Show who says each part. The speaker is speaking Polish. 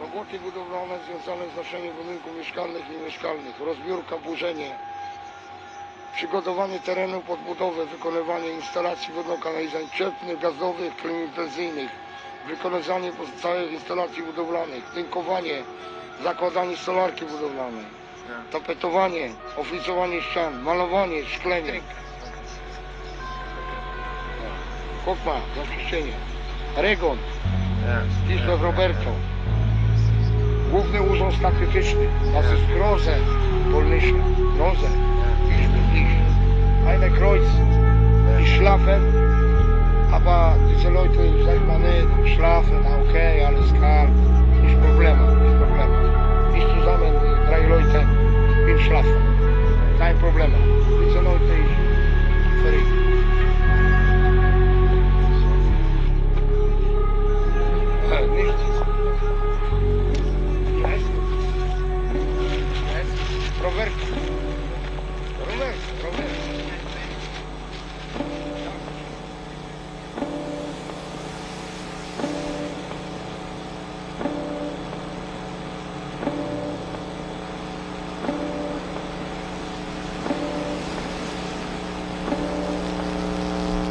Speaker 1: Roboty budowlane związane z noszeniem budynków mieszkalnych i niemieszkalnych, rozbiórka, burzenie, przygotowanie terenu pod budowę, wykonywanie instalacji wodno-kanalizacyjnych, cieplnych, gazowych, klimatyzacyjnych, wykonywanie pozostałych instalacji budowlanych, tynkowanie, zakładanie stolarki budowlanej, tapetowanie, oficowanie ścian, malowanie, szklenie, kopma, zaczyszczenie, regon, Kislev Roberto, Główny Urząd Statystyczny, das ist große polnische, große, ich bin nicht. Eine Kreuz, die schlafen, aber diese Leute, sagt man nicht, schlafen, okay, alles klar, nicht Problema, nicht Problema. Ich zusammen, drei Leute, bin schlafen, kein Problema. Diese Leute, ich verrückt. Nicht. Roberto.